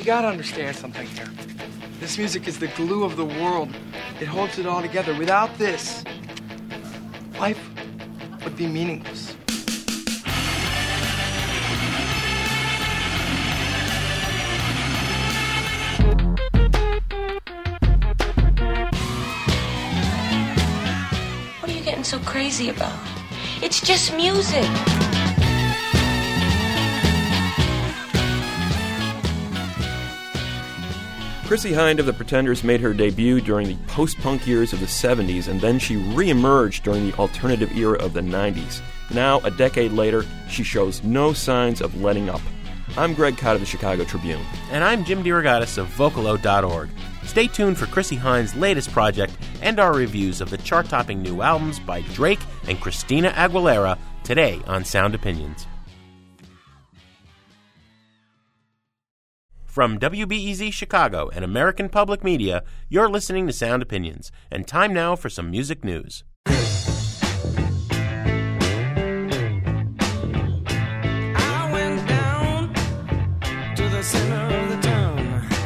gotta understand something here. This music is the glue of the world. It holds it all together. Without this, life would be meaningless. What are you getting so crazy about? It's just music. Chrissie Hynde of the Pretenders made her debut during the post-punk years of the 70s, and then she re-emerged during the alternative era of the 90s. Now, a decade later, she shows no signs of letting up. I'm Greg Kot of the Chicago Tribune. And I'm Jim DeRogatis of Vocalo.org. Stay tuned for Chrissie Hynde's latest project and our reviews of the chart-topping new albums by Drake and Christina Aguilera today on Sound Opinions. From WBEZ Chicago and American Public Media, you're listening to Sound Opinions. And time now for some music news. I went down to the center of the town.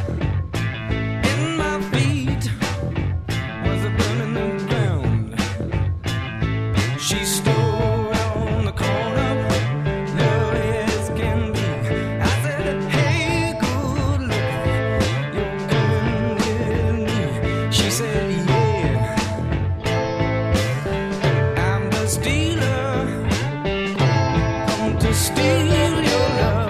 In my feet was a burning new ground. She stood on the corner, lovely as can be. I said, hey, good looking, you're coming with me. She said, yeah, I'm the stealer, come to steal your love.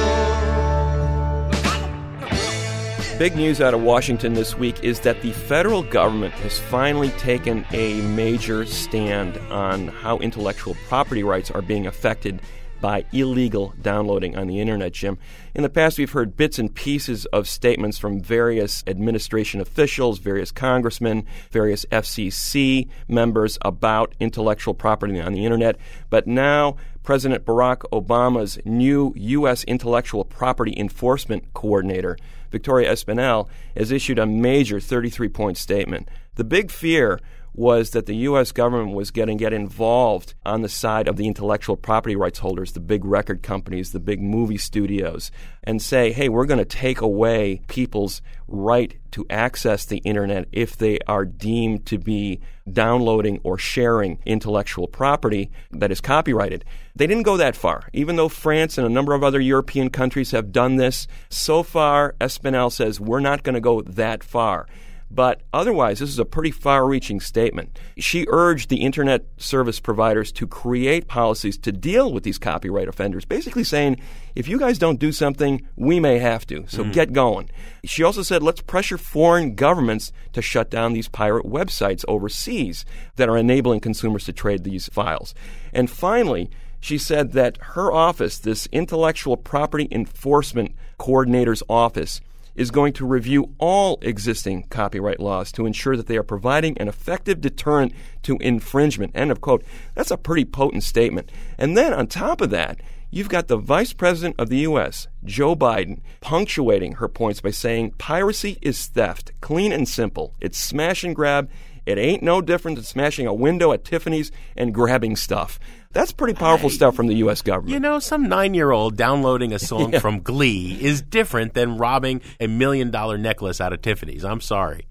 Big news out of Washington this week is that the federal government has finally taken a major stand on how intellectual property rights are being affected by illegal downloading on the internet, Jim. In the past, we've heard bits and pieces of statements from various administration officials, various congressmen, various FCC members about intellectual property on the internet. But now, President Barack Obama's new U.S. Intellectual Property Enforcement Coordinator, Victoria Espinel, has issued a major 33-point statement. The big fear was that the U.S. government was going to get involved on the side of the intellectual property rights holders, the big record companies, the big movie studios, and say, hey, we're going to take away people's right to access the internet if they are deemed to be downloading or sharing intellectual property that is copyrighted. They didn't go that far. Even though France and a number of other European countries have done this, so far, Espinel says we're not going to go that far. But otherwise, this is a pretty far-reaching statement. She urged the internet service providers to create policies to deal with these copyright offenders, basically saying, if you guys don't do something, we may have to, so get going. She also said, let's pressure foreign governments to shut down these pirate websites overseas that are enabling consumers to trade these files. And finally, she said that her office, this Intellectual Property Enforcement Coordinator's office, is going to review all existing copyright laws to ensure that they are providing an effective deterrent to infringement. End of quote. That's a pretty potent statement. And then on top of that, you've got the Vice President of the U.S., Joe Biden, punctuating her points by saying piracy is theft, clean and simple. It's smash and grab. It ain't no different than smashing a window at Tiffany's and grabbing stuff. That's pretty powerful stuff from the U.S. government. You know, some 9-year-old downloading a song from Glee is different than robbing $1 million necklace out of Tiffany's. I'm sorry.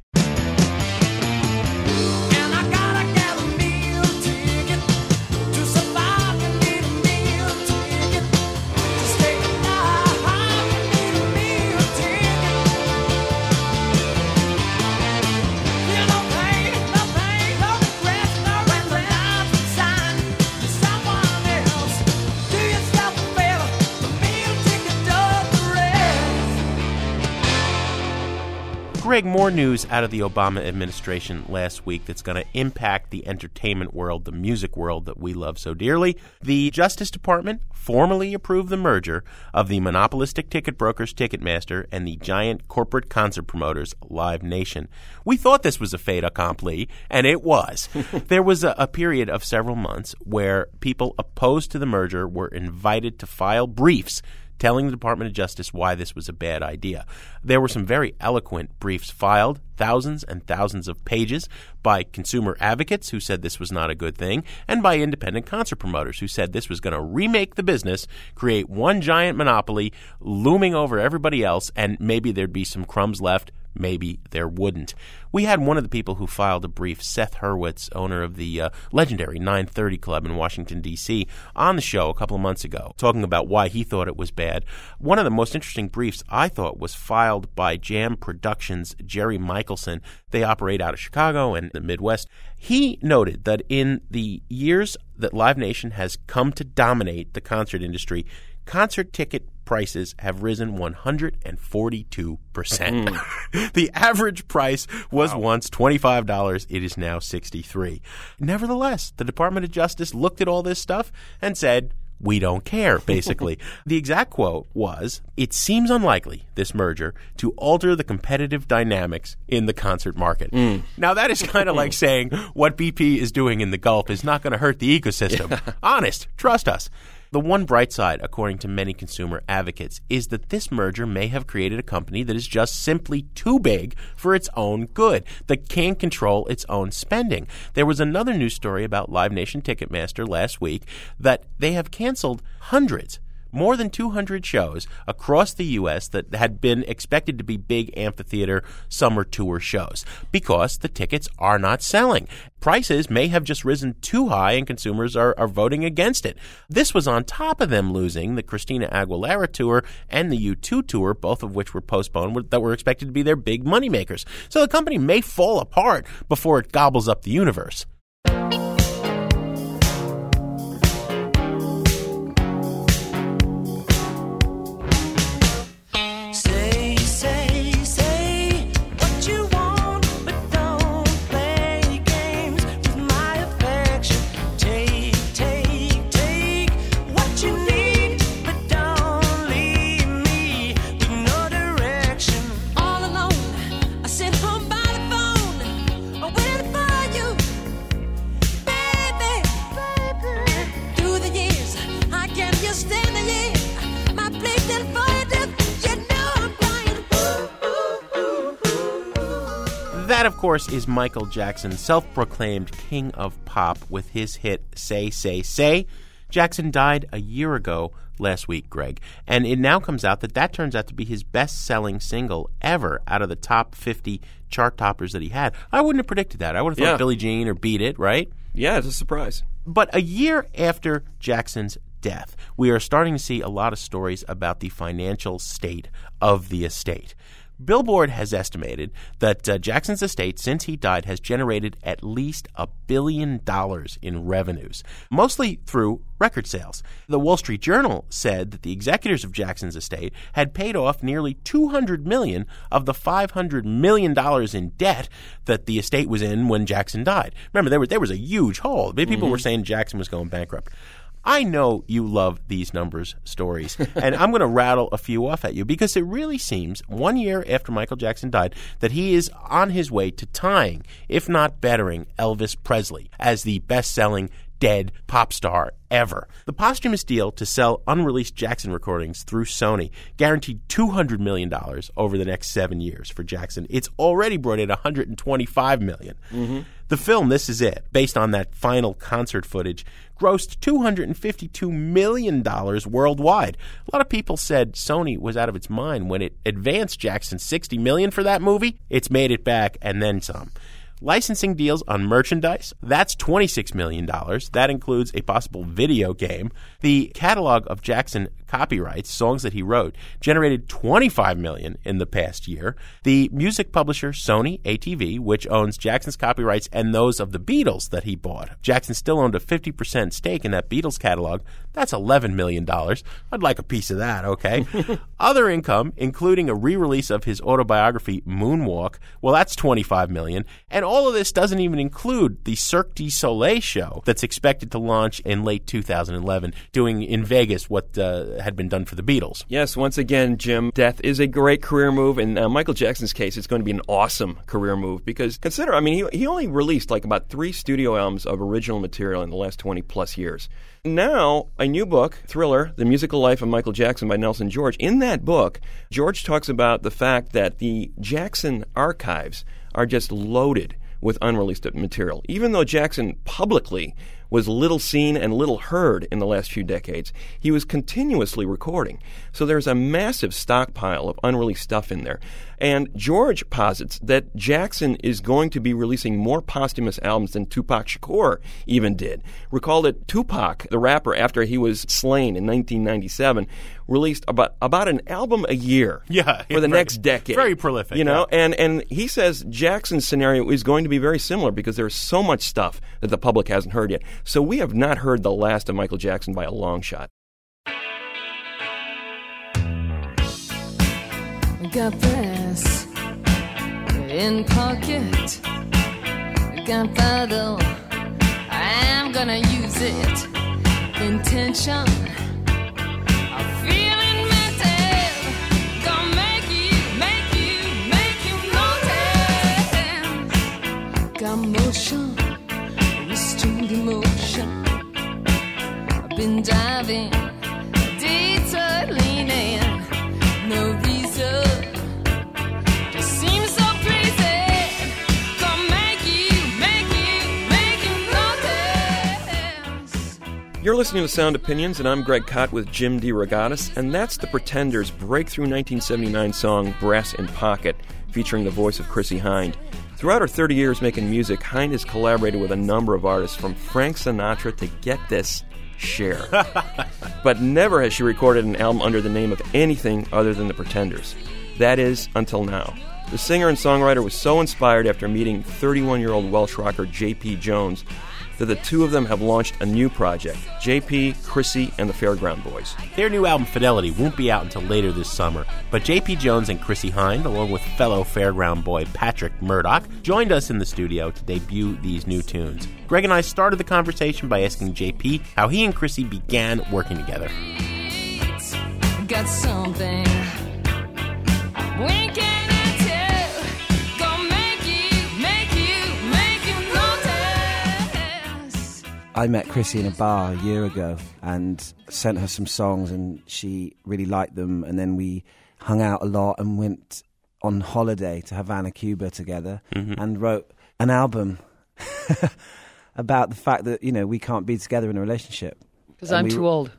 And I gotta get a meal ticket to survive. You need a meal ticket to stay alive. You need a meal ticket. You no pain, no regret, no life inside someone else. Do yourself a favor, the meal ticket does the rest. Greg, more news out of the Obama administration last week that's going to impact the entertainment world, the music world that we love so dearly. The Justice Department formally approved the merger of the monopolistic ticket brokers Ticketmaster and the giant corporate concert promoters Live Nation. We thought this was a fait accompli, and it was. There was a period of several months where people opposed to the merger were invited to file briefs telling the Department of Justice why this was a bad idea. There were some very eloquent briefs filed, thousands and thousands of pages, by consumer advocates who said this was not a good thing, and by independent concert promoters who said this was going to remake the business, create one giant monopoly looming over everybody else, and maybe there'd be some crumbs left. Maybe there wouldn't. We had one of the people who filed a brief, Seth Hurwitz, owner of the legendary 930 Club in Washington, D.C., on the show a couple of months ago, talking about why he thought it was bad. One of the most interesting briefs, I thought, was filed by Jam Productions' Jerry Michelson. They operate out of Chicago and the Midwest. He noted that in the years that Live Nation has come to dominate the concert industry, concert ticket prices have risen 142%. The average price was once $25. It is now $63. Nevertheless, the Department of Justice looked at all this stuff and said, we don't care, basically. The exact quote was, "It seems unlikely, this merger, to alter the competitive dynamics in the concert market." Now, that is kind of like saying what BP is doing in the Gulf is not going to hurt the ecosystem. Yeah. Honest. Trust us. The one bright side, according to many consumer advocates, is that this merger may have created a company that is just simply too big for its own good, that can't control its own spending. There was another news story about Live Nation Ticketmaster last week that they have canceled more than 200 shows across the U.S. that had been expected to be big amphitheater summer tour shows because the tickets are not selling. Prices may have just risen too high and consumers are voting against it. This was on top of them losing the Christina Aguilera tour and the U2 tour, both of which were postponed, that were expected to be their big moneymakers. So the company may fall apart before it gobbles up the universe. That, of course, is Michael Jackson, self-proclaimed king of pop, with his hit Say, Say, Say. Jackson died a year ago last week, Greg, and it now comes out that turns out to be his best-selling single ever out of the top 50 chart toppers that he had. I wouldn't have predicted that. I would have thought Billie Jean or Beat It, right? Yeah, it's a surprise. But a year after Jackson's death, we are starting to see a lot of stories about the financial state of the estate. Billboard has estimated that Jackson's estate, since he died, has generated at least $1 billion in revenues, mostly through record sales. The Wall Street Journal said that the executors of Jackson's estate had paid off nearly $200 million of the $500 million in debt that the estate was in when Jackson died. Remember, there was a huge hole. People were saying Jackson was going bankrupt. I know you love these numbers stories, and I'm going to rattle a few off at you because it really seems 1 year after Michael Jackson died that he is on his way to tying, if not bettering, Elvis Presley as the best-selling dead pop star ever. The posthumous deal to sell unreleased Jackson recordings through Sony guaranteed $200 million over the next 7 years for Jackson. It's already brought in $125 million. The film, This Is It, based on that final concert footage, grossed $252 million worldwide. A lot of people said Sony was out of its mind when it advanced Jackson $60 million for that movie. It's made it back and then some. Licensing deals on merchandise, that's $26 million. That includes a possible video game. The catalog of Jackson copyrights, songs that he wrote, generated $25 million in the past year. The music publisher Sony ATV, which owns Jackson's copyrights and those of the Beatles that he bought. Jackson still owned a 50% stake in that Beatles catalog. That's $11 million. I'd like a piece of that, okay? Other income, including a re-release of his autobiography, Moonwalk, well, that's $25 million. And all of this doesn't even include the Cirque du Soleil show that's expected to launch in late 2011, doing in Vegas what had been done for the Beatles. Yes, once again, Jim, death is a great career move. In Michael Jackson's case, it's going to be an awesome career move because consider, I mean, he only released like about 3 studio albums of original material in the last 20 plus years. Now, a new book, Thriller, The Musical Life of Michael Jackson by Nelson George. In that book, George talks about the fact that the Jackson archives are just loaded with unreleased material. Even though Jackson publicly was little seen and little heard in the last few decades, he was continuously recording. So there's a massive stockpile of unreleased stuff in there. And George posits that Jackson is going to be releasing more posthumous albums than Tupac Shakur even did. Recall that Tupac, the rapper, after he was slain in 1997, released about an album a year for the next decade. Very prolific. You know, and he says Jackson's scenario is going to be very similar because there's so much stuff that the public hasn't heard yet. So we have not heard the last of Michael Jackson by a long shot. Got brass in pocket, gunpowder, I'm gonna use it. Intention, I'm feeling mental, gonna make you notice. Got motion, restrained emotion, I've been diving, detour leaning, no reason. You're listening to Sound Opinions, and I'm Greg Kot with Jim DeRogatis, and that's the Pretenders' breakthrough 1979 song, Brass in Pocket, featuring the voice of Chrissie Hynde. Throughout her 30 years making music, Hynde has collaborated with a number of artists, from Frank Sinatra to, get this, Cher. But never has she recorded an album under the name of anything other than the Pretenders. That is, until now. The singer and songwriter was so inspired after meeting 31-year-old Welsh rocker J.P. Jones that the two of them have launched a new project, J.P., Chrissie, and the Fairground Boys. Their new album, Fidelity, won't be out until later this summer, but J.P. Jones and Chrissie Hynde, along with fellow Fairground boy Patrick Murdoch, joined us in the studio to debut these new tunes. Greg and I started the conversation by asking J.P. how he and Chrissie began working together. Got something winking. I met Chrissie in a bar a year ago and sent her some songs, and she really liked them. And then we hung out a lot and went on holiday to Havana, Cuba together, and wrote an album about the fact that, you know, we can't be together in a relationship. Because I'm too old.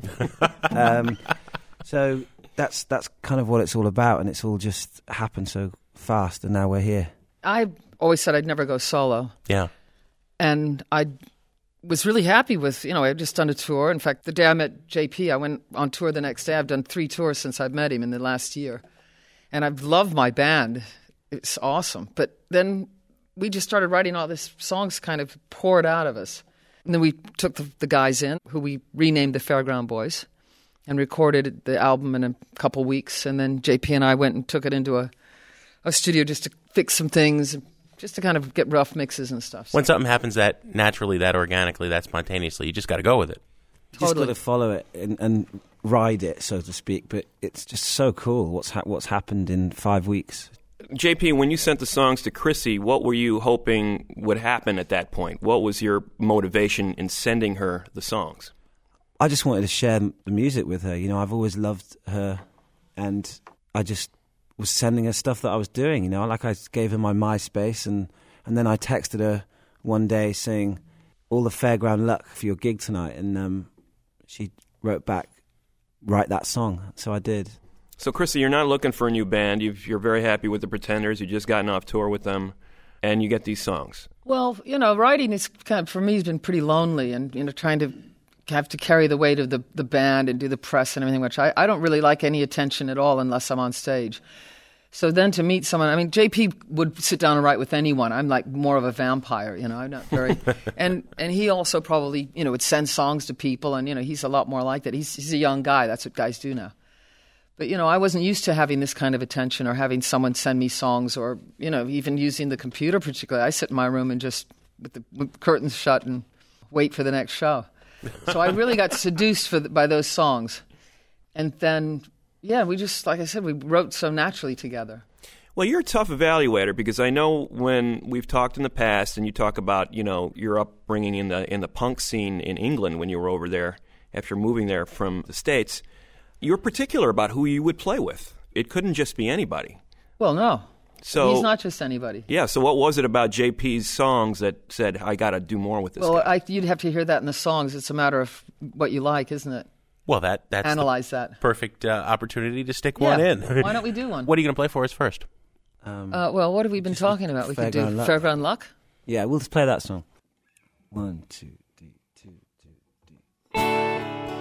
So that's kind of what it's all about, and it's all just happened so fast, and now we're here. I always said I'd never go solo. Yeah. And I was really happy with, you know, I had just done a tour. In fact, the day I met JP, I went on tour the next day. I've done 3 tours since I've met him in the last year. And I've loved my band. It's awesome. But then we just started writing all these songs kind of poured out of us. And then we took the guys in, who we renamed the Fairground Boys, and recorded the album in a couple weeks. And then JP and I went and took it into a studio just to fix some things, just to kind of get rough mixes and stuff. When something happens that naturally, that organically, that spontaneously, you just got to go with it. You just got to follow it and ride it, so to speak. But it's just so cool what's happened in 5 weeks. JP, when you sent the songs to Chrissie, what were you hoping would happen at that point? What was your motivation in sending her the songs? I just wanted to share the music with her. You know, I've always loved her, and I just was sending her stuff that I was doing, you know, like I gave her my MySpace, and then I texted her one day saying, all the fairground luck for your gig tonight, and she wrote back, write that song, so I did. So Chrissie, you're not looking for a new band, you're very happy with the Pretenders, you've just gotten off tour with them, and you get these songs. Well, you know, writing is kind of, for me, has been pretty lonely, and, you know, trying to have to carry the weight of the band and do the press and everything, which I don't really like any attention at all unless I'm on stage. So then to meet someone, I mean, JP would sit down and write with anyone. I'm like more of a vampire, you know, I'm not very, and he also probably, you know, would send songs to people, and, you know, he's a lot more like that. He's a young guy. That's what guys do now. But, I wasn't used to having this kind of attention or having someone send me songs or, even using the computer particularly. I sit in my room and just with the curtains shut and wait for the next show. So I really got seduced by those songs. And then, we just, like I said, we wrote so naturally together. Well, you're a tough evaluator because I know when we've talked in the past and you talk about, your upbringing in the punk scene in England when you were over there after moving there from the States, you're particular about who you would play with. It couldn't just be anybody. Well, no. So he's not just anybody. Yeah, so what was it about JP's songs that said, I got to do more with this guy? You'd have to hear that in the songs. It's a matter of what you like, isn't it? Well, that's Analyze that. Perfect opportunity to stick one in. Why don't we do one? What are you going to play for us first? Well, what have we been talking about? We could do Fairground Luck. Yeah, we'll just play that song. 1, 2, 3, 2, 2, 3.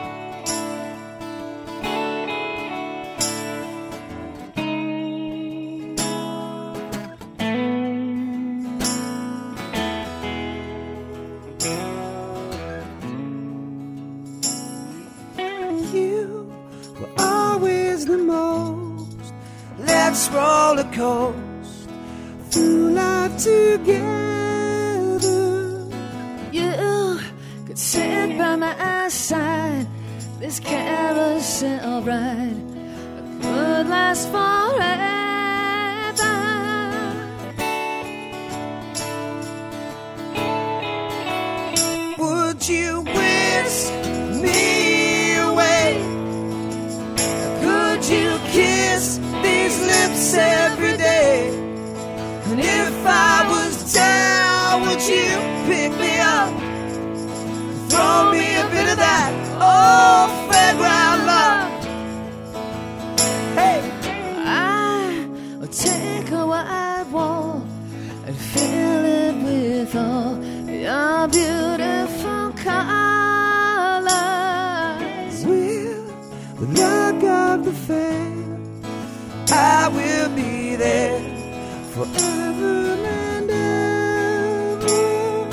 Let's roller coast through life together. You could sit by my side. This carousel ride could last forever. Would you whisk me away? Could you kiss these lips every day? And if I was down, would you pick me up? Throw me a bit of that old fairground love. Hey, I would take a white wall and fill it with all your beautiful colors. with the luck of the fair, I will be there forever and ever.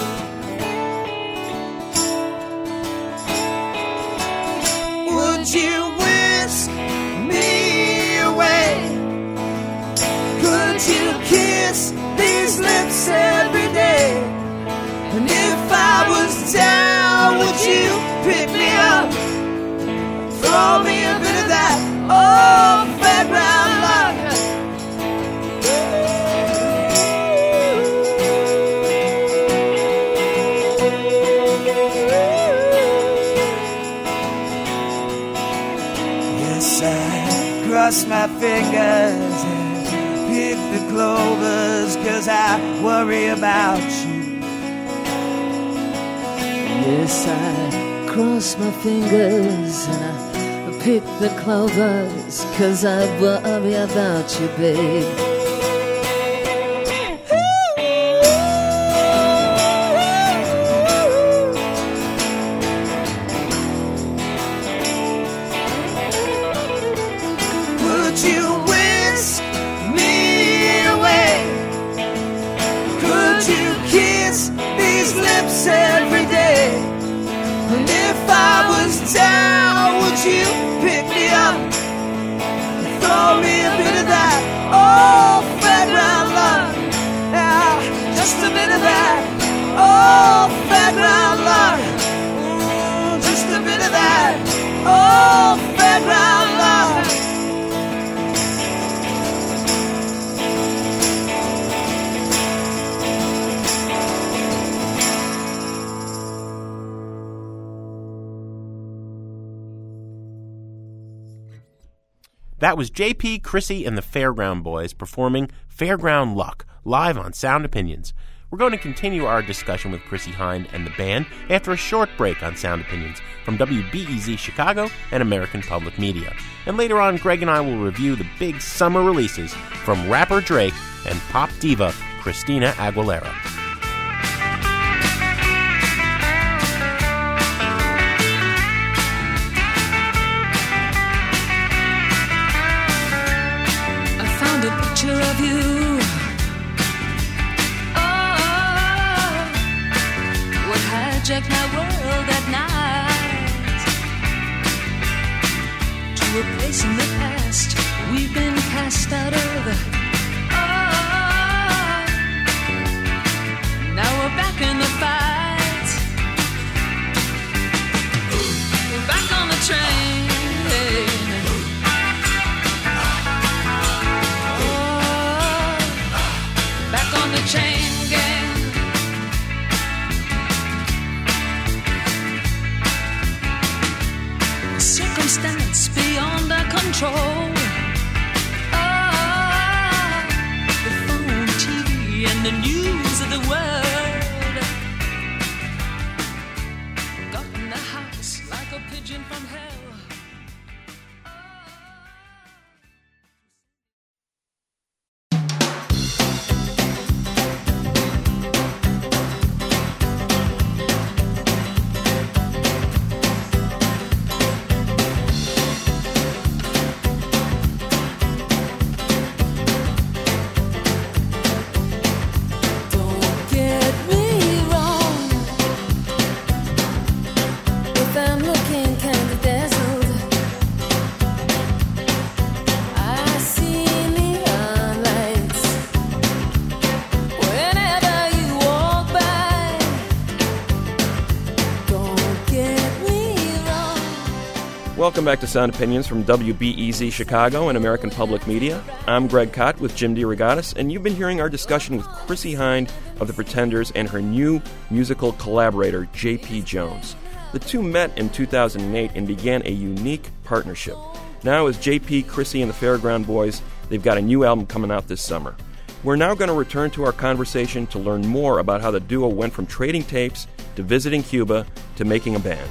Would you whisk me away? Could you kiss these lips every day? And if I was down, would you pick me up? Throw me a bit of that old fairground luck. Yes, I cross my fingers and pick the clovers, 'cause I worry about you. Yes, I cross my fingers and I pick the clovers, 'cause I worry about you, babe. Would you whisk me away? Could you kiss these lips every day? And if I was down, would you pick me up? Throw me a bit of that old fairground love. Yeah, just a bit of that old fairground love. Just a bit of that old fairground love. That was JP, Chrissy, and the Fairground Boys performing Fairground Luck, live on Sound Opinions. We're going to continue our discussion with Chrissy Hynde and the band after a short break on Sound Opinions from WBEZ Chicago and American Public Media. And later on, Greg and I will review the big summer releases from rapper Drake and pop diva Christina Aguilera. A picture of you. Oh, what hijacked my world at night to a place in the past I stuttered. Oh, now we're back in the fight. We're back on the train. Oh, back on the chain gang. Circumstance beyond our control. Oh, the phone, TV, and the news of the world. Got in the house like a pigeon from hell. Welcome back to Sound Opinions from WBEZ Chicago and American Public Media. I'm Greg Kot with Jim DeRogatis, and you've been hearing our discussion with Chrissie Hynde of The Pretenders and her new musical collaborator, J.P. Jones. The two met in 2008 and began a unique partnership. Now, as J.P., Chrissie, and the Fairground Boys, they've got a new album coming out this summer. We're now going to return to our conversation to learn more about how the duo went from trading tapes to visiting Cuba to making a band.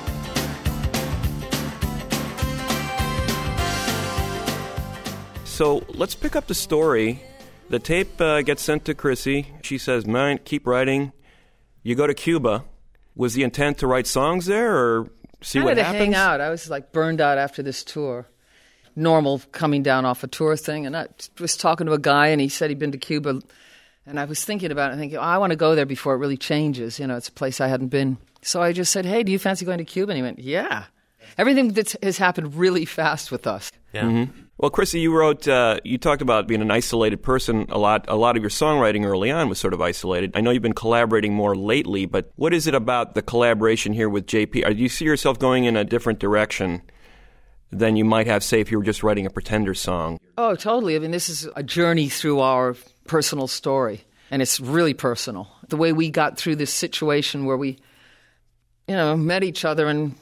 So let's pick up the story. The tape gets sent to Chrissie. She says, "Man, keep writing." You go to Cuba. Was the intent to write songs there or see what happens? Hang out. I was like burned out after this tour. Normal coming down off a tour thing. And I was talking to a guy and he said he'd been to Cuba. And I was thinking about it and thinking, I want to go there before it really changes. You know, it's a place I hadn't been. So I just said, "Hey, do you fancy going to Cuba?" And he went, "Yeah." Everything that has happened really fast with us. Yeah. Mm-hmm. Well, Chrissie, you wrote, you talked about being an isolated person a lot. A lot of your songwriting early on was sort of isolated. I know you've been collaborating more lately, but what is it about the collaboration here with JP? Do you see yourself going in a different direction than you might have, say, if you were just writing a Pretender song? Oh, totally. I mean, this is a journey through our personal story, and it's really personal. The way we got through this situation where we, met each other and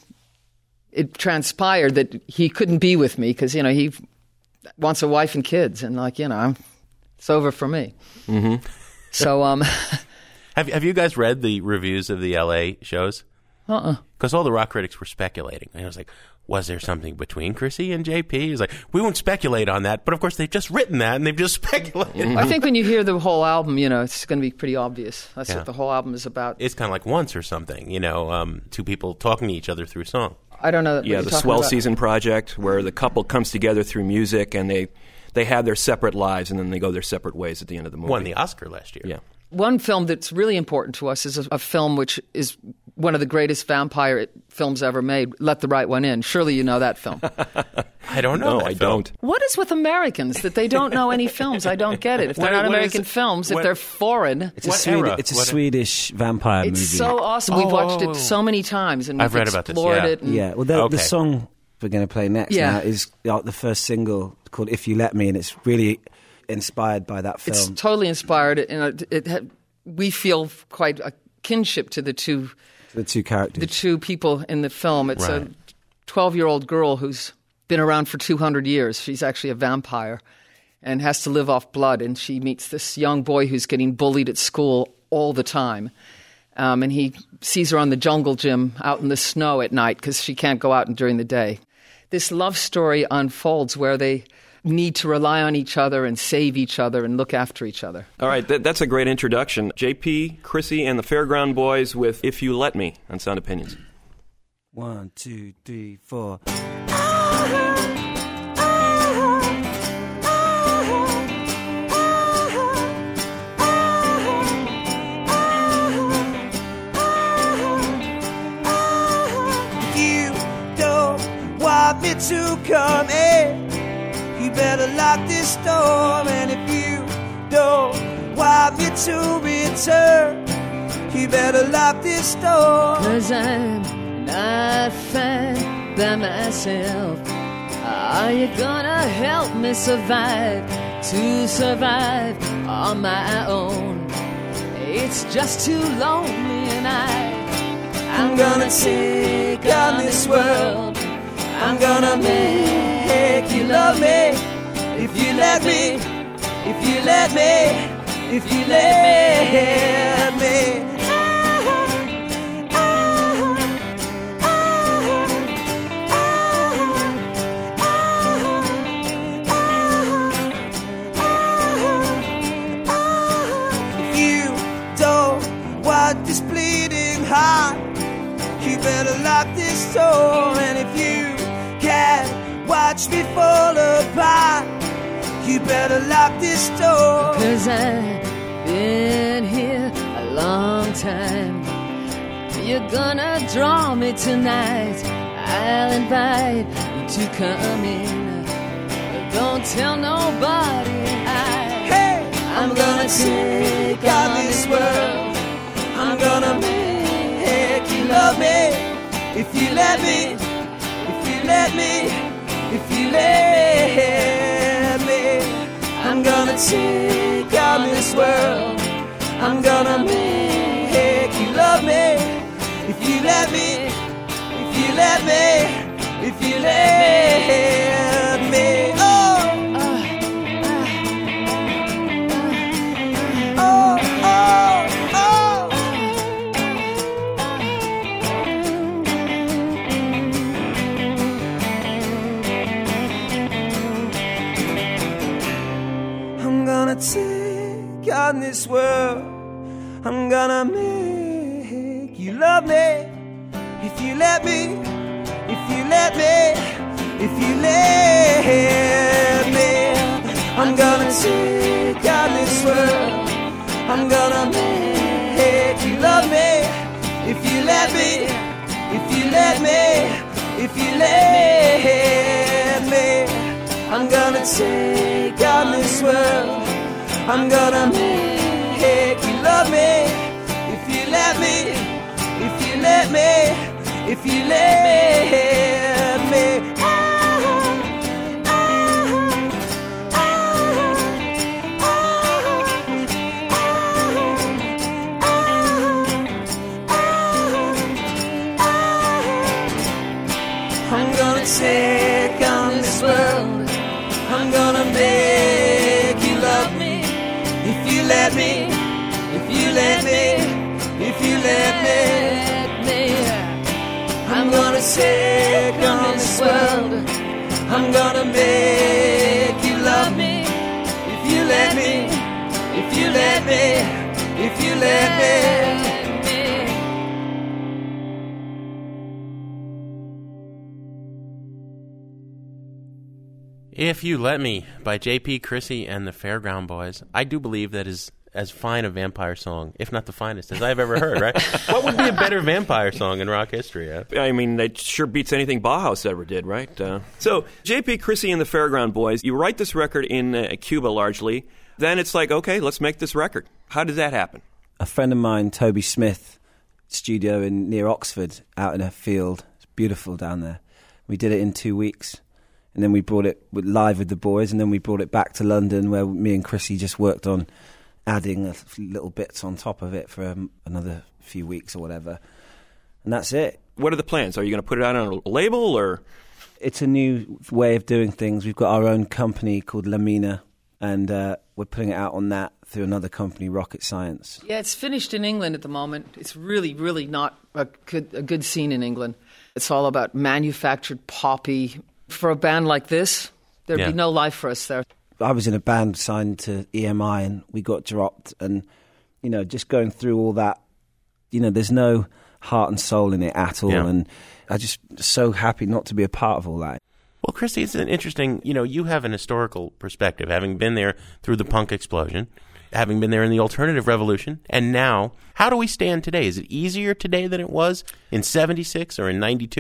it transpired that he couldn't be with me because, he wants a wife and kids, and it's over for me. Mm-hmm. So, have you guys read the reviews of the LA shows? Because all the rock critics were speculating. And I was like, was there something between Chrissie and JP? He's like, we won't speculate on that, but of course they've just written that and they've just speculated. I think when you hear the whole album, it's going to be pretty obvious. That's what the whole album is about. It's kind of like Once or something, two people talking to each other through song. I don't know. Yeah, the Swell Season Project, where the couple comes together through music and they have their separate lives and then they go their separate ways at the end of the movie. Won the Oscar last year. Yeah. One film that's really important to us is a film which is one of the greatest vampire films ever made, Let the Right One In. Surely you know that film. I don't know. No, I don't. What is with Americans that they don't know any films? I don't get it. If they're not American films, if they're foreign. It's a Swedish vampire movie. It's so awesome. We've watched it so many times and I've we've read about this, explored it. And Yeah, well, the song we're going to play next now is the first single called If You Let Me, and it's really inspired by that film. It's totally inspired. And we feel quite a kinship to the two characters. The two people in the film. It's a 12-year-old girl who's been around for 200 years. She's actually a vampire and has to live off blood. And she meets this young boy who's getting bullied at school all the time. And he sees her on the jungle gym out in the snow at night because she can't go out during the day. This love story unfolds where they need to rely on each other and save each other and look after each other. All right, that's a great introduction. JP, Chrissie, and the Fairground Boys with If You Let Me on Sound Opinions. 1, 2, 3, 4. You don't want me to come in. You better lock this door. And if you don't want me to return, you better lock this door. 'Cause I'm not fine by myself. Are you gonna help me survive? To survive on my own, it's just too lonely, and I'm gonna take on this world. I'm gonna make you love me. If you let me, if you let me, if you let me. This bleeding heart, you better lock this door. And if you can't watch me fall apart, you better lock this door. 'Cause I've been here a long time. You're gonna draw me tonight. I'll invite you to come in. Don't tell nobody. I'm gonna take on this world. I'm gonna make you love me. If you let me, if you let me, if you let me. I'm gonna take on this world. I'm gonna make you love me. If you let me, if you let me, if you let me. Take on this world. I'm gonna make you love me. If you let me, if you let me, if you let me. I'm gonna take on this world. I'm gonna make you love me. If you let me, if you let me, if you let me. I'm gonna take on this world. I'm gonna make you love me. If you let me, if you let me, if you let me. I'm gonna take on this world. I'm gonna make you love me. If you let me, if you let me, if you let me. I'm gonna take on this world. I'm gonna make you love me. If you let me, if you let me, if you let me. If You Let Me by J.P. Chrissy and the Fairground Boys. I do believe that is as fine a vampire song, if not the finest, as I've ever heard, right? What would be a better vampire song in rock history? I mean, it sure beats anything Bauhaus ever did, right? So, J.P. Chrissy and the Fairground Boys, you write this record in Cuba largely. Then it's like, okay, let's make this record. How did that happen? A friend of mine, Toby Smith, studio near Oxford, out in a field. It's beautiful down there. We did it in 2 weeks. And then we brought it live with the boys, and then we brought it back to London, where me and Chrissy just worked on adding little bits on top of it for another few weeks or whatever. And that's it. What are the plans? Are you going to put it out on a label, or? It's a new way of doing things. We've got our own company called Lamina, and we're putting it out on that through another company, Rocket Science. Yeah, it's finished in England at the moment. It's really, really not a good scene in England. It's all about manufactured poppy. For a band like this, there'd be no life for us there. I was in a band signed to EMI, and we got dropped, and, you know, just going through all that, you know, there's no heart and soul in it at all, and I'm just so happy not to be a part of all that. Well, Christy, it's an interesting, you know, you have an historical perspective, having been there through the punk explosion, having been there in the alternative revolution, and now, how do we stand today? Is it easier today than it was in 76 or in 92?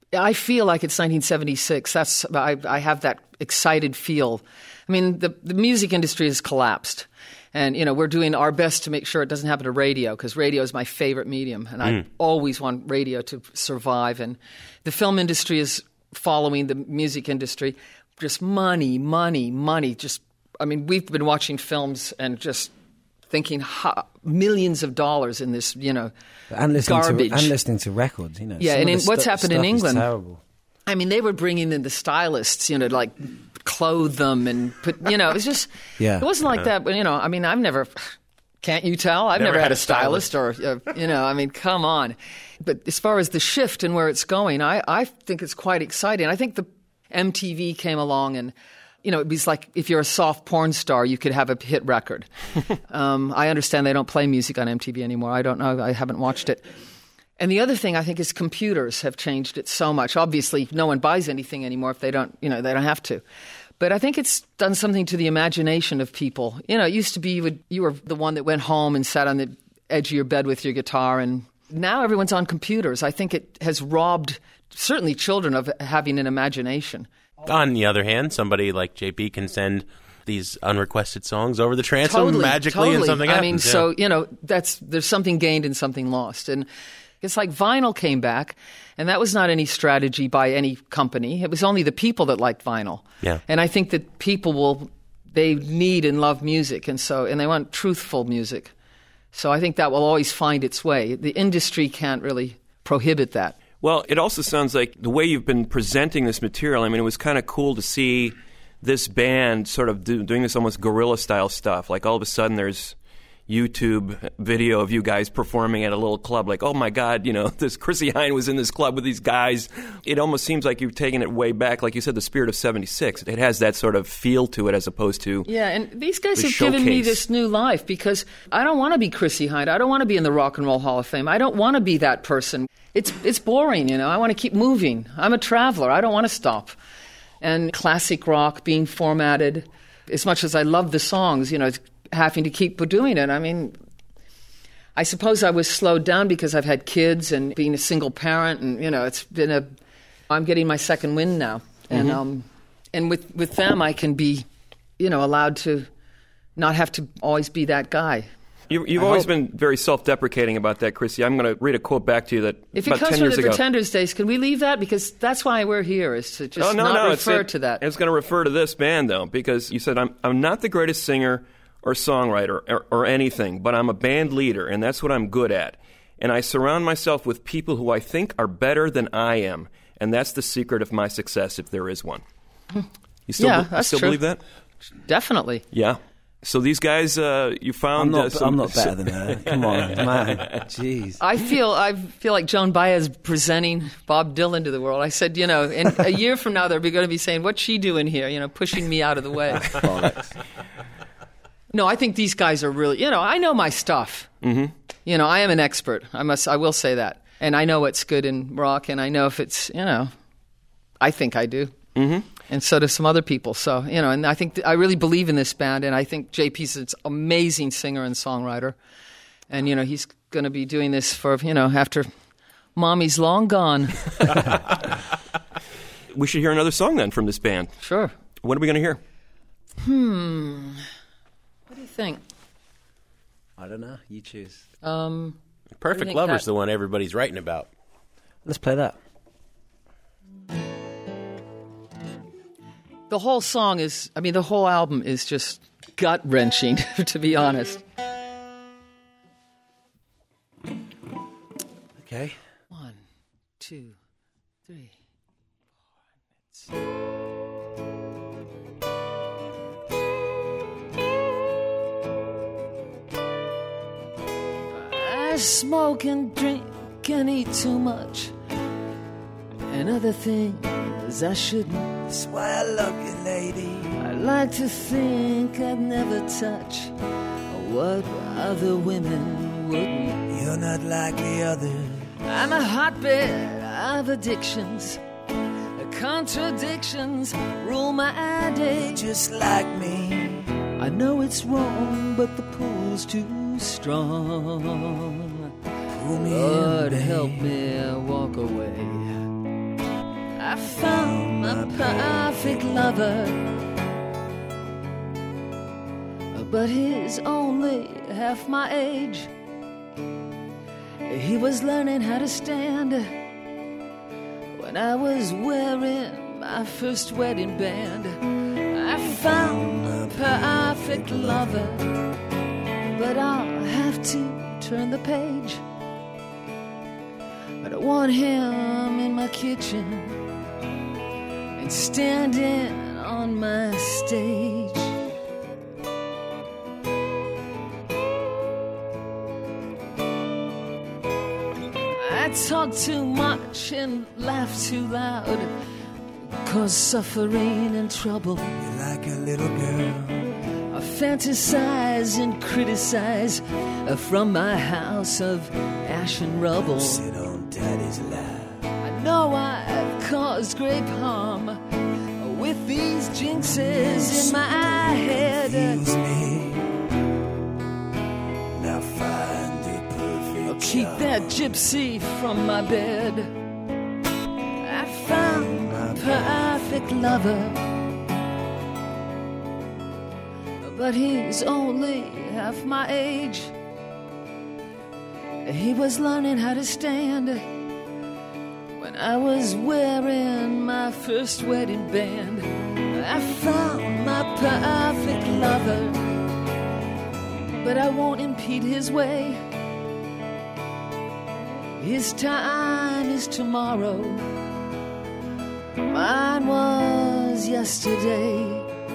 I feel like it's 1976. I have that excited feel. I mean, the music industry has collapsed. And, we're doing our best to make sure it doesn't happen to radio, because radio is my favorite medium. And I always want radio to survive. And the film industry is following the music industry. Just money, money, money. We've been watching films and just thinking millions of dollars in this, and garbage. And listening to records, Yeah, and what's happened in England, terrible. I mean, they were bringing in the stylists, to like clothe them and put, it was just, it wasn't like that. But, I've never, can't you tell? I've never had a stylist or, come on. But as far as the shift and where it's going, I think it's quite exciting. I think the MTV came along and, it was like if you're a soft porn star, you could have a hit record. I understand they don't play music on MTV anymore. I don't know. I haven't watched it. And the other thing I think is computers have changed it so much. Obviously, no one buys anything anymore if they don't, they don't have to. But I think it's done something to the imagination of people. It used to be you were the one that went home and sat on the edge of your bed with your guitar, and now everyone's on computers. I think it has robbed certainly children of having an imagination. On the other hand, somebody like JP can send these unrequested songs over the transom magically and something happens. So, there's something gained and something lost. And it's like vinyl came back, and that was not any strategy by any company. It was only the people that liked vinyl. Yeah. And I think that people they need and love music, and they want truthful music. So I think that will always find its way. The industry can't really prohibit that. Well, it also sounds like the way you've been presenting this material, it was kind of cool to see this band sort of doing this almost guerrilla-style stuff. Like all of a sudden there's YouTube video of you guys performing at a little club. Like, oh my God, this Chrissie Hynde was in this club with these guys. It almost seems like you've taken it way back. Like you said, the spirit of 76. It has that sort of feel to it as opposed to and these guys have given me this new life, because I don't want to be Chrissie Hynde. I don't want to be in the Rock and Roll Hall of Fame. I don't want to be that person. It's boring, I want to keep moving. I'm a traveler. I don't want to stop. And classic rock being formatted, as much as I love the songs, having to keep doing it. I suppose I was slowed down because I've had kids and being a single parent, and it's been I'm getting my second wind now, and with them I can be, allowed to not have to always be that guy. You've always been very self-deprecating about that, Chrissie. I'm going to read a quote back to you that if about 10 years ago. If it comes from the Pretenders days, can we leave that? Because that's why we're here, is to just not refer to that. It's going to refer to this band, though, because you said, I'm not the greatest singer or songwriter or anything, but I'm a band leader, and that's what I'm good at. And I surround myself with people who I think are better than I am, and that's the secret of my success, if there is one. You still believe that? Definitely. Yeah. So these guys, you found... I'm not better than her. Come on, man. Jeez. I feel like Joan Baez presenting Bob Dylan to the world. I said, in a year from now, they're going to be saying, what's she doing here? Pushing me out of the way. No, I think these guys are really... I know my stuff. Mm-hmm. I am an expert. I will say that. And I know what's good in rock, and I know if it's, I think I do. Mm-hmm. And so do some other people. So, and I think I really believe in this band, and I think JP's an amazing singer and songwriter. And, he's going to be doing this for, after Mommy's long gone. We should hear another song then from this band. Sure. What are we going to hear? What do you think? I don't know. You choose. Perfect Lover's the one everybody's writing about. Let's play that. The whole song is, the whole album is just gut-wrenching, to be honest. Okay. 1, 2, 3, 4. I smoke and drink and eat too much, and other things I shouldn't. That's why I love you, lady. I like to think I'd never touch what other women wouldn't. You're not like the others. I'm a hotbed of addictions. Contradictions rule my day. Just like me. I know it's wrong, but the pull's too strong. Pull me Lord, in, help me walk away. I found my perfect lover, but he's only half my age. He was learning how to stand when I was wearing my first wedding band. I found my perfect lover, but I'll have to turn the page. But I want him in my kitchen and standing on my stage. I talk too much and laugh too loud, cause suffering and trouble. You're like a little girl. I fantasize and criticize from my house of ash and rubble. Sit on daddy's lap. I know I've caused great harm with these jinxes in my head. Confuse me. Now find the perfect Keep that gypsy from my bed. I found my perfect lover, but he's only half my age. He was learning how to stand when I was wearing my first wedding band. I found my perfect lover, but I won't impede his way. His time is tomorrow, mine was yesterday.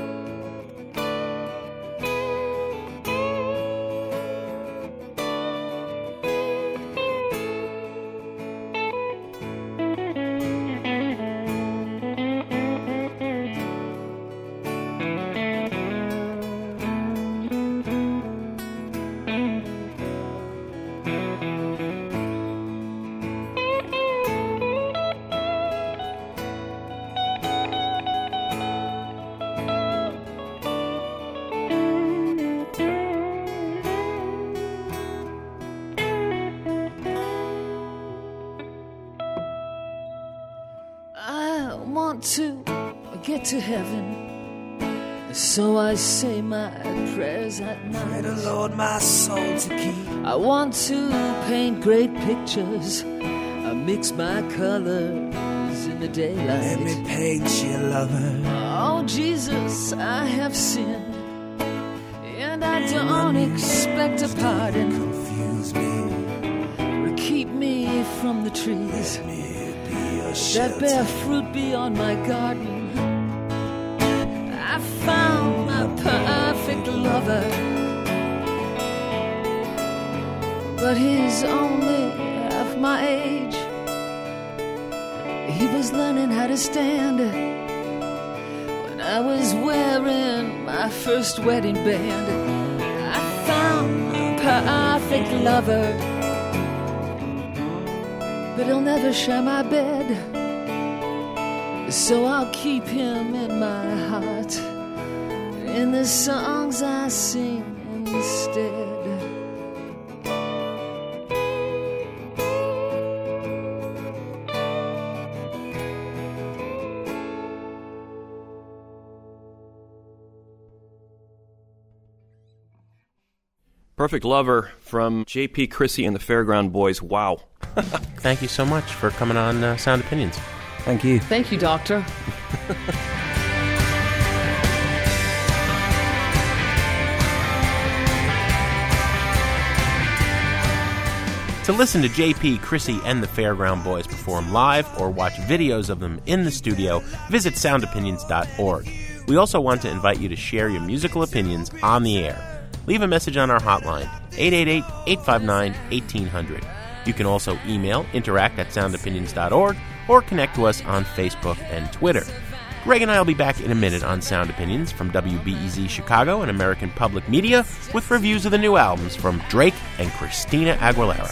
To get to heaven, so I say my prayers at night. Pray the Lord my soul to keep. I want to paint great pictures. I mix my colors in the daylight. Let me paint you, lover. Oh Jesus, I have sinned, and I don't expect a pardon. Confuse me. Or keep me from the trees that bear fruit beyond my garden. I found my perfect lover, but he's only half my age. He was learning how to stand when I was wearing my first wedding band. I found my perfect lover, but he'll never share my bed, so I'll keep him in my heart, in the songs I sing instead. Perfect Lover from J.P. Chrissy and the Fairground Boys. Wow. Thank you so much for coming on Sound Opinions. Thank you. Thank you, Doctor. To listen to J.P., Chrissy, and the Fairground Boys perform live or watch videos of them in the studio, visit soundopinions.org. We also want to invite you to share your musical opinions on the air. Leave a message on our hotline, 888-859-1800. You can also email interact@soundopinions.org or connect to us on Facebook and Twitter. Greg and I will be back in a minute on Sound Opinions from WBEZ Chicago and American Public Media with reviews of the new albums from Drake and Christina Aguilera.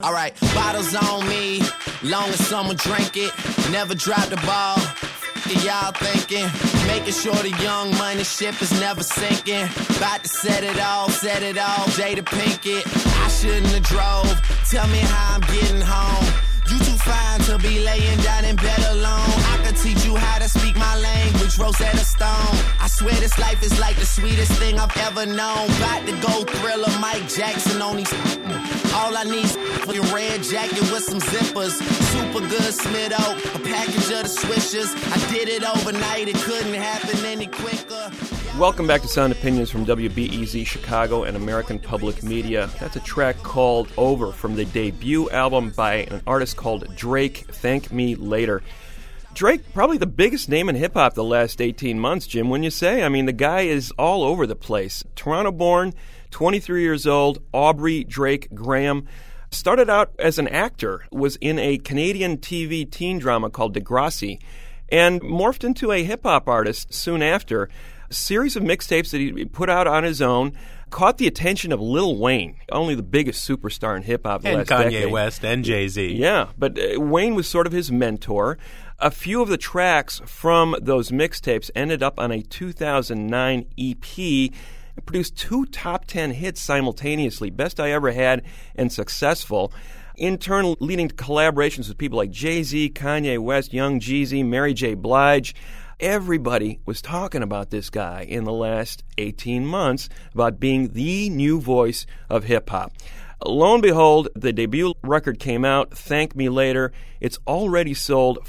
All right, bottles on me, long as someone drink it. Never drop the ball. Y'all thinking, making sure the young money ship is never sinking. About to set it off, Jada Pinkett. I shouldn't have drove. Tell me how I'm getting home. You too fine to be laying down in bed alone. I can teach you how to speak my language, Rosetta Stone. I swear this life is like the sweetest thing I've ever known. About to go Thriller, Mike Jackson on these. All I need for your red jacket with some zippers. Super good Smith Oak, a package of the Swishers. I did it overnight, it couldn't happen any quicker. Welcome back to Sound Opinions from WBEZ Chicago and American Public Media. That's a track called Over from the debut album by an artist called Drake, Thank Me Later. Drake, probably the biggest name in hip-hop the last 18 months, Jim, wouldn't you say? I mean, the guy is all over the place. Toronto-born, 23 years old, Aubrey Drake Graham. Started out as an actor, was in a Canadian TV teen drama called Degrassi, and morphed into a hip-hop artist soon after. A series of mixtapes that he put out on his own caught the attention of Lil Wayne, only the biggest superstar in hip-hop the last decade. And Kanye West and Jay-Z. Yeah, but Wayne was sort of his mentor. A few of the tracks from those mixtapes ended up on a 2009 EP and produced 2 top 10 hits simultaneously, Best I Ever Had and Successful, in turn leading to collaborations with people like Jay-Z, Kanye West, Young Jeezy, Mary J. Blige. Everybody was talking about this guy in the last 18 months, about being the new voice of hip-hop. Lo and behold, the debut record came out, Thank Me Later. It's already sold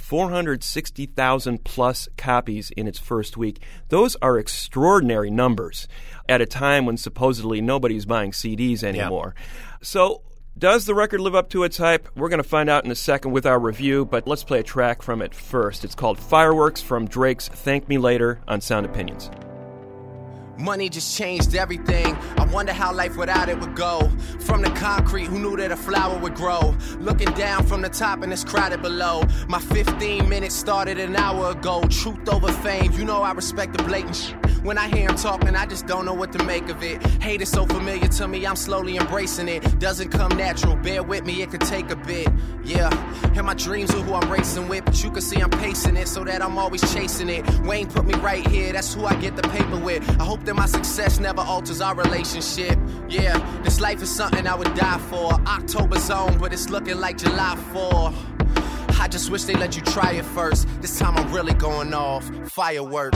460,000 plus copies in its first week. Those are extraordinary numbers at a time when supposedly nobody's buying CDs anymore. Yeah. So, does the record live up to its hype? We're going to find out in a second with our review, but let's play a track from it first. It's called Fireworks from Drake's Thank Me Later on Sound Opinions. Money just changed everything. I wonder how life without it would go. From the concrete, who knew that a flower would grow? Looking down from the top and it's crowded below. My 15 minutes started an hour ago. Truth over fame, you know I respect the blatant shit. When I hear him talking, I just don't know what to make of it. Hate is so familiar to me, I'm slowly embracing it. Doesn't come natural, bear with me, it could take a bit. Yeah, and my dreams are who I'm racing with, but you can see I'm pacing it so that I'm always chasing it. Wayne put me right here, that's who I get the paper with. I hope that my success never alters our relationship. Yeah, this life is something I would die for. October's on, but it's looking like July 4. I just wish they let you try it first. This time I'm really going off. Fireworks.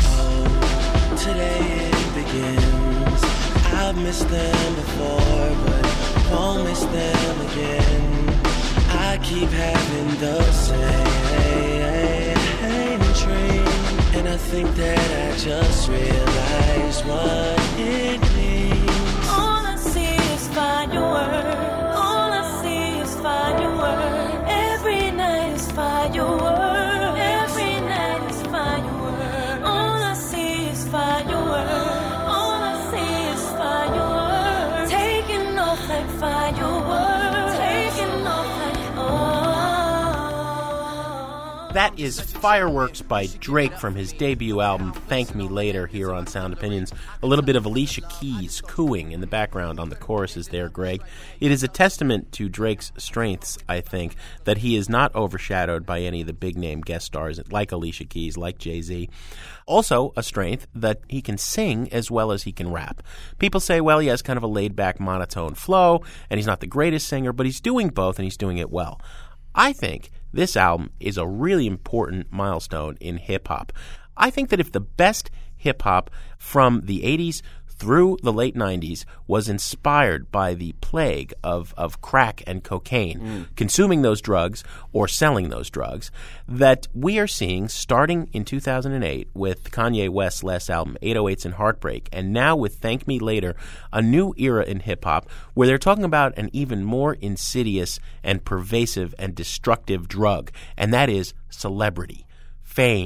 Today it begins. I've missed them before, but won't miss them again. I keep having the same dream, and I think that I just realized what it means. All I see is fireworks. All I see is fireworks. Every night is fireworks. Every night is fireworks. All I see is fireworks. All I see is fireworks. Taking off like fireworks. Taking off like That is Fireworks by Drake from his debut album, Thank Me Later, here on Sound Opinions. A little bit of Alicia Keys cooing in the background on the choruses there, Greg. It is a testament to Drake's strengths, I think, that he is not overshadowed by any of the big-name guest stars like Alicia Keys, like Jay-Z. Also, a strength that he can sing as well as he can rap. People say, well, he has kind of a laid-back, monotone flow, and he's not the greatest singer, but he's doing both, and he's doing it well. I think this album is a really important milestone in hip-hop. I think that if the best hip-hop from the 80s through the late 90s was inspired by the plague of crack and cocaine, consuming those drugs or selling those drugs, that we are seeing starting in 2008 with Kanye West's last album, 808s and Heartbreak, and now with Thank Me Later, a new era in hip-hop where they're talking about an even more insidious and pervasive and destructive drug, and that is celebrity, fame,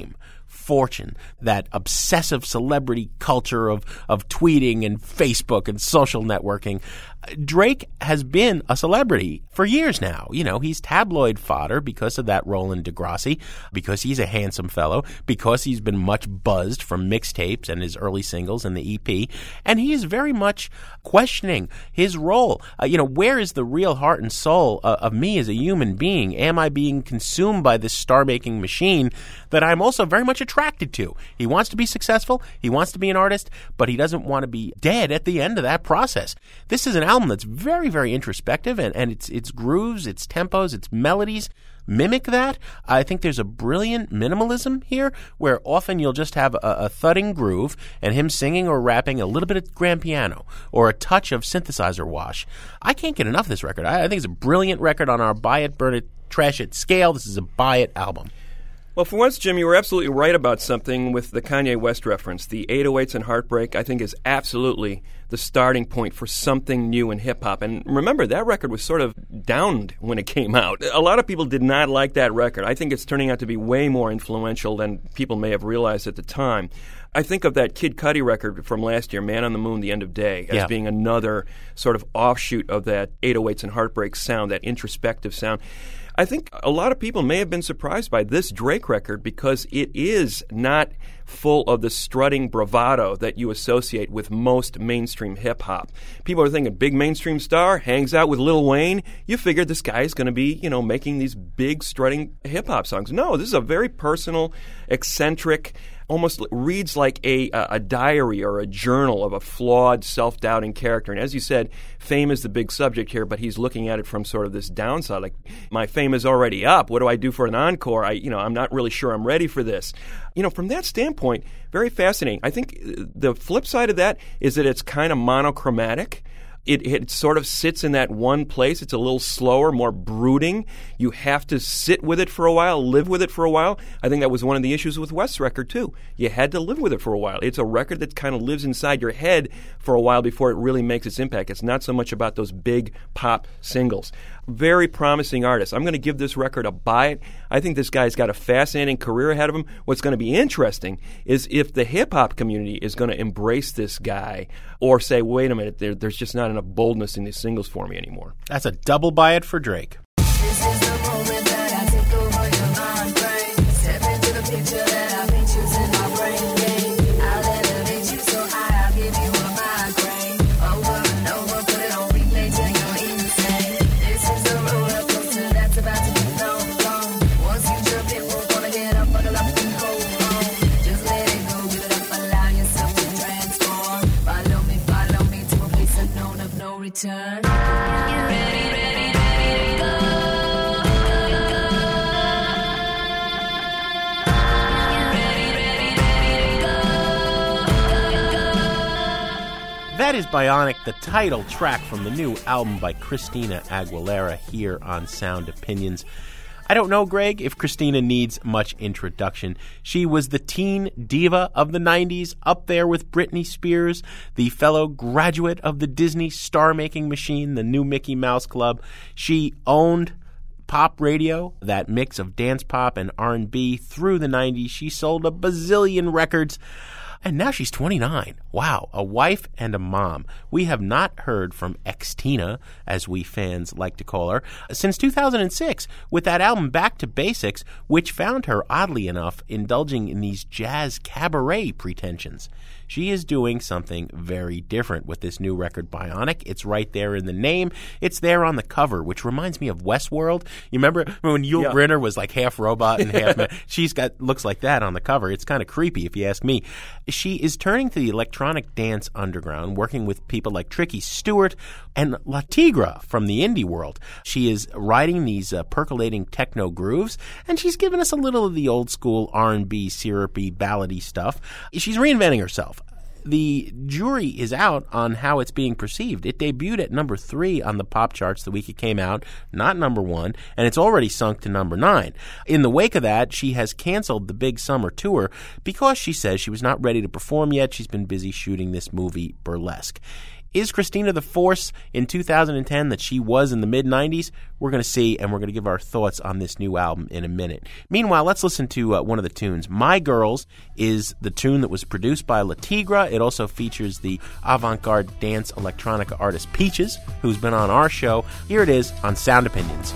fortune, that obsessive celebrity culture of tweeting and Facebook and social networking. Drake has been a celebrity for years now. You know, he's tabloid fodder because of that role in Degrassi, because he's a handsome fellow, because he's been much buzzed from mixtapes and his early singles and the EP, and he is very much questioning his role. Where is the real heart and soul of me as a human being? Am I being consumed by this star-making machine that I'm also very much attracted to? He wants to be successful, he wants to be an artist, but he doesn't want to be dead at the end of that process. This is an album that's very, very introspective, and its grooves, its tempos, its melodies mimic that. I think there's a brilliant minimalism here where often you'll just have a thudding groove and him singing or rapping a little bit of grand piano or a touch of synthesizer wash. I can't get enough of this record. I think it's a brilliant record on our buy it, burn it, trash it scale. This is a buy it album. Well, for once, Jim, you were absolutely right about something with the Kanye West reference. The 808s and Heartbreak, I think, is absolutely the starting point for something new in hip-hop. And remember, that record was sort of downed when it came out. A lot of people did not like that record. I think it's turning out to be way more influential than people may have realized at the time. I think of that Kid Cudi record from last year, Man on the Moon, The End of Day, as being another sort of offshoot of that 808s and Heartbreak sound, that introspective sound. I think a lot of people may have been surprised by this Drake record because it is not full of the strutting bravado that you associate with most mainstream hip-hop. People are thinking big mainstream star, hangs out with Lil Wayne. You figure this guy is going to be, making these big strutting hip-hop songs. No, this is a very personal, eccentric, almost reads like a diary or a journal of a flawed, self-doubting character. And as you said, fame is the big subject here, but he's looking at it from sort of this downside, like, my fame is already up. What do I do for an encore? I'm not really sure I'm ready for this. From that standpoint, very fascinating. I think the flip side of that is that it's kind of monochromatic. It sort of sits in that one place. It's a little slower, more brooding. You have to sit with it for a while, live with it for a while. I think that was one of the issues with West's record, too. You had to live with it for a while. It's a record that kind of lives inside your head for a while before it really makes its impact. It's not so much about those big pop singles. Very promising artist. I'm going to give this record a buy it. I think this guy's got a fascinating career ahead of him. What's going to be interesting is if the hip-hop community is going to embrace this guy or say, wait a minute, there's just not enough boldness in these singles for me anymore. That's a double buy it for Drake. This is the moment that I take over your mind frame. Step into the picture that I paint you in my brain game. I'll elevate you so high, I'll give you a migraine. Over and over, put it on replay till you're insane. This is the roller coaster that's about to be long. Once you jump in, we're gonna get up, buckle up and hold on. Just let it go, give it up, allow yourself to transform. Follow me to a place unknown of no return. You ready, ready, ready to go? That is Bionic, the title track from the new album by Christina Aguilera here on Sound Opinions. I don't know, Greg, if Christina needs much introduction. She was the teen diva of the 90s, up there with Britney Spears, the fellow graduate of the Disney star-making machine, the new Mickey Mouse Club. She owned pop radio, that mix of dance pop and R&B through the 90s. She sold a bazillion records. And now she's 29. Wow, a wife and a mom. We have not heard from Xtina, as we fans like to call her, since 2006 with that album Back to Basics, which found her, oddly enough, indulging in these jazz cabaret pretensions. She is doing something very different with this new record, Bionic. It's right there in the name. It's there on the cover, which reminds me of Westworld. You remember when Yul Brynner was like half robot and half man? She's got looks like that on the cover. It's kind of creepy, if you ask me. She is turning to the electronic dance underground, working with people like Tricky Stewart and La Tigra from the indie world. She is riding these percolating techno grooves, and she's given us a little of the old school R&B, syrupy, ballady stuff. She's reinventing herself. The jury is out on how it's being perceived. It debuted at number 3 on the pop charts the week it came out, not number 1, and it's already sunk to number 9. In the wake of that, she has canceled the big summer tour because she says she was not ready to perform yet. She's been busy shooting this movie, Burlesque. Is Christina the force in 2010 that she was in the mid-90s? We're going to see, and we're going to give our thoughts on this new album in a minute. Meanwhile, let's listen to one of the tunes. My Girls is the tune that was produced by La Tigra. It also features the avant-garde dance electronica artist Peaches, who's been on our show. Here it is on Sound Opinions.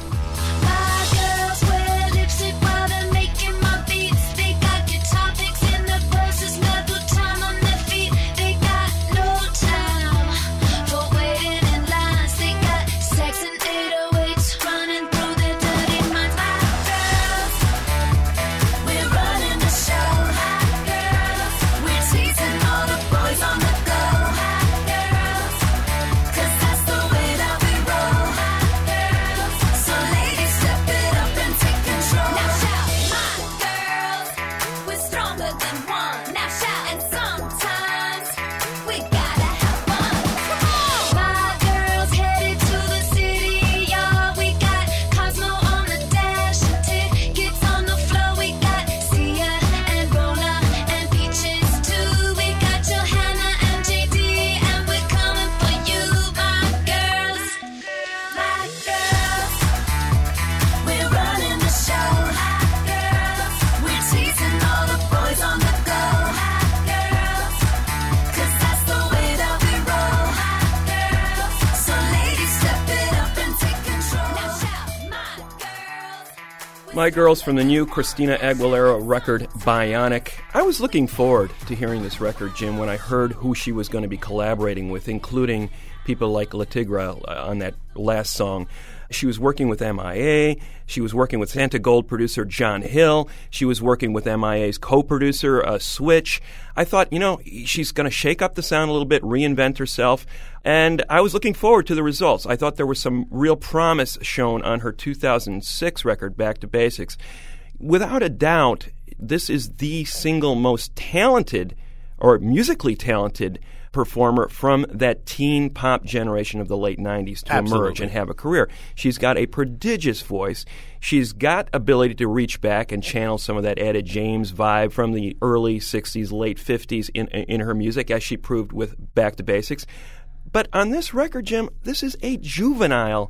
My Girls from the new Christina Aguilera record, Bionic. I was looking forward to hearing this record, Jim, when I heard who she was going to be collaborating with, including people like La Tigra on that last song. She was working with MIA. She was working with Santa Gold producer John Hill. She was working with MIA's co-producer, Switch. I thought, she's going to shake up the sound a little bit, reinvent herself. And I was looking forward to the results. I thought there was some real promise shown on her 2006 record, Back to Basics. Without a doubt, this is the single most talented, or musically talented, performer from that teen pop generation of the late 90s to emerge and have a career. She's got a prodigious voice. She's got ability to reach back and channel some of that Etta James vibe from the early 60s, late 50s in her music, as she proved with Back to Basics. But on this record, Jim, this is a juvenile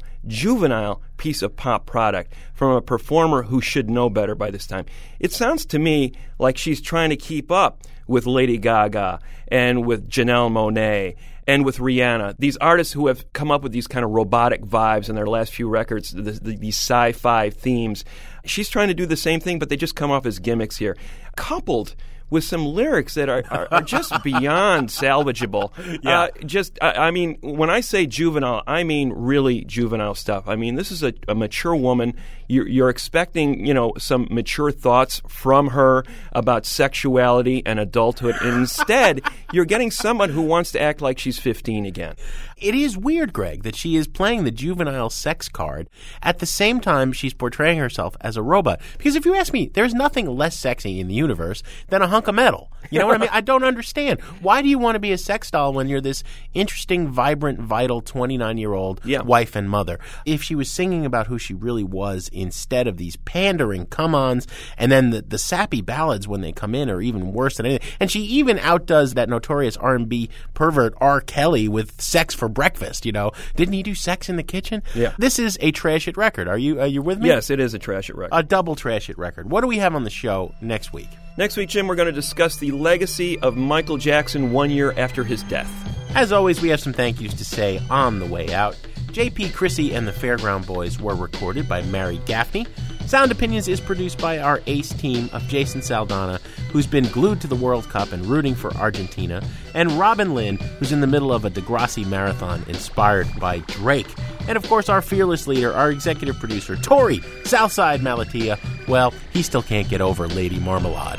piece of pop product from a performer who should know better by this time. It sounds to me like she's trying to keep up with Lady Gaga and with Janelle Monáe and with Rihanna, these artists who have come up with these kind of robotic vibes in their last few records, these sci-fi themes. She's trying to do the same thing, but they just come off as gimmicks here. Coupled with some lyrics that are just beyond salvageable. Yeah. I mean, when I say juvenile, I mean really juvenile stuff. I mean, this is a mature woman. You're expecting, some mature thoughts from her about sexuality and adulthood. And instead, you're getting someone who wants to act like she's 15 again. It is weird, Greg, that she is playing the juvenile sex card at the same time she's portraying herself as a robot. Because if you ask me, there's nothing less sexy in the universe than a hunk of metal. You know what I mean? I don't understand. Why do you want to be a sex doll when you're this interesting, vibrant, vital 29-year-old wife and mother? If she was singing about who she really was instead of these pandering come-ons, and then the sappy ballads when they come in are even worse than anything. And she even outdoes that notorious R&B pervert R. Kelly with Sex for Breakfast, Didn't he do Sex in the Kitchen? Yeah. This is a Trash It record. Are you with me? Yes, it is a Trash It record. A double Trash It record. What do we have on the show next week? Next week, Jim, we're going to discuss the legacy of Michael Jackson 1 year after his death. As always, we have some thank yous to say on the way out. J.P. Chrissy and the Fairground Boys were recorded by Mary Gaffney. Sound Opinions is produced by our ace team of Jason Saldana, who's been glued to the World Cup and rooting for Argentina, and Robin Lynn, who's in the middle of a Degrassi marathon inspired by Drake. And of course, our fearless leader, our executive producer, Tori Southside Malatia. Well, he still can't get over Lady Marmalade.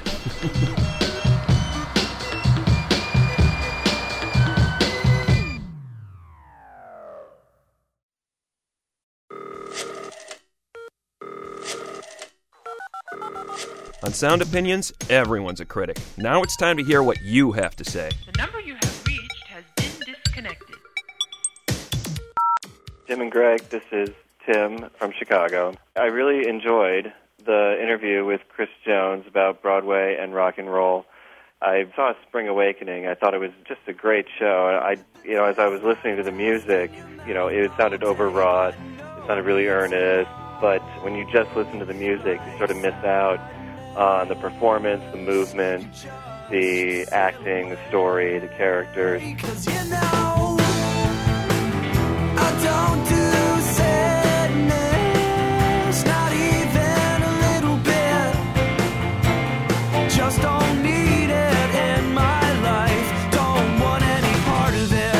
On Sound Opinions, everyone's a critic. Now it's time to hear what you have to say. The number you have reached has been disconnected. Tim and Greg, this is Tim from Chicago. I really enjoyed the interview with Chris Jones about Broadway and rock and roll. I saw Spring Awakening. I thought it was just a great show. As I was listening to the music, it sounded overwrought. It sounded really earnest. But when you just listen to the music, you sort of miss out on the performance, the movement, the acting, the story, the characters. Because I don't do sadness, not even a little bit. Just don't need it in my life. Don't want any part of it.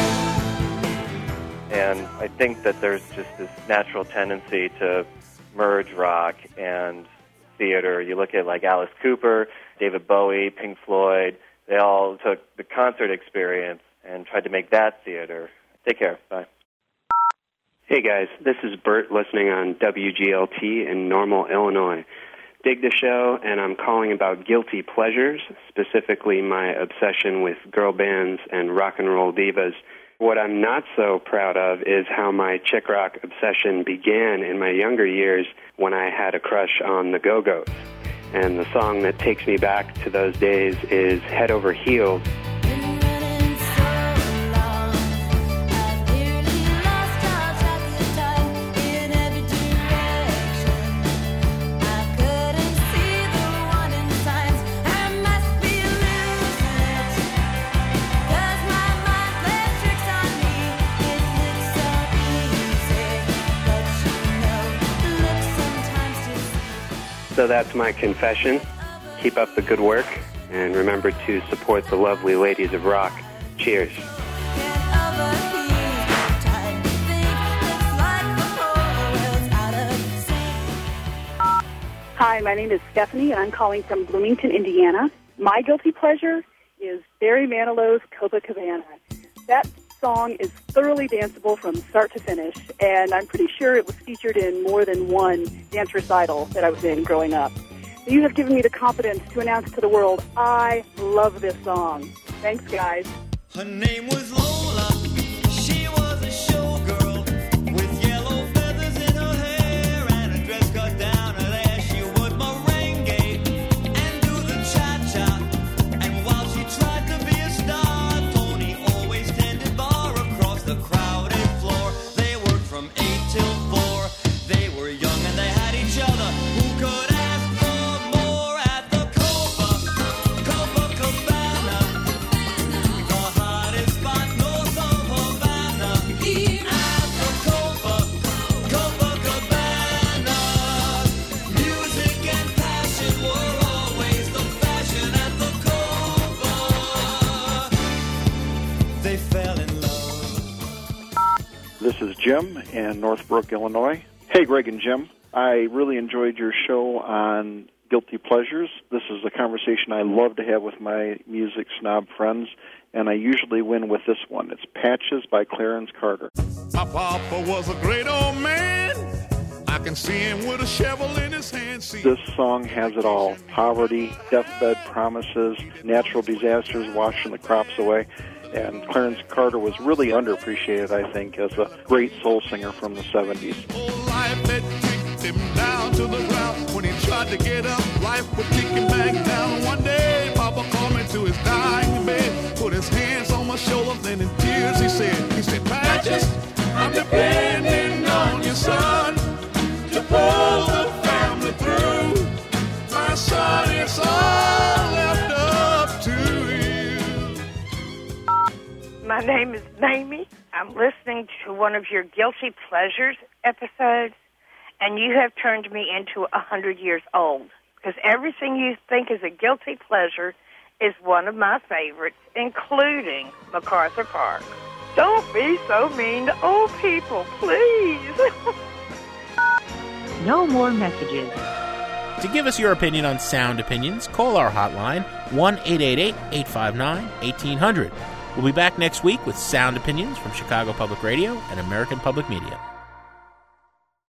And I think that there's just this natural tendency to merge rock and theater. You look at like Alice Cooper, David Bowie, Pink Floyd. They all took the concert experience and tried to make that theater. Take care. Bye. Hey guys, this is Bert listening on WGLT in Normal, Illinois. Dig the show, and I'm calling about guilty pleasures, specifically my obsession with girl bands and rock and roll divas. What I'm not so proud of is how my chick rock obsession began in my younger years when I had a crush on the Go-Go's. And the song that takes me back to those days is Head Over Heels. So that's my confession. Keep up the good work, and remember to support the lovely ladies of rock. Cheers. Hi, my name is Stephanie, and I'm calling from Bloomington, Indiana. My guilty pleasure is Barry Manilow's Copacabana. That song is thoroughly danceable from start to finish, and I'm pretty sure it was featured in more than one dance recital that I was in growing up. You have given me the confidence to announce to the world, I love this song. Thanks, guys. Her name was Lola. She was a showgirl with yellow feathers in her hair and a dress cut down her there. She would merengue and do the cha-cha. And while she tried to be a star, Tony always tended bar across the crowded floor. They worked from 8 till 4. They were young and they had each other. Who could ask for more at the Copacabana? The hottest spot north of Havana. At the Copacabana. Music and passion were always the fashion at the Copa. They fell in love. This is Jim in Northbrook, Illinois. Hey, Greg and Jim. I really enjoyed your show on Guilty Pleasures. This is a conversation I love to have with my music snob friends, and I usually win with this one. It's Patches by Clarence Carter. My papa was a great old man. I can see him with a shovel in his hand. This song has it all. Poverty, deathbed promises, natural disasters washing the crops away. And Clarence Carter was really underappreciated, I think, as a great soul singer from the 70s. Life had kicked him down to the ground. When he tried to get up, life would kick him back down. One day, Papa called me to his dying bed, put his hands on my shoulder, then in tears he said, Patches, I'm depending on your son to pull the family through. My son, it's all left up to you. My name is Mamie. I'm listening to one of your Guilty Pleasures episodes, and you have turned me into 100 years old, because everything you think is a guilty pleasure is one of my favorites, including MacArthur Park. Don't be so mean to old people, please. No more messages. To give us your opinion on Sound Opinions, call our hotline, 1-888-859-1800. We'll be back next week with Sound Opinions from Chicago Public Radio and American Public Media.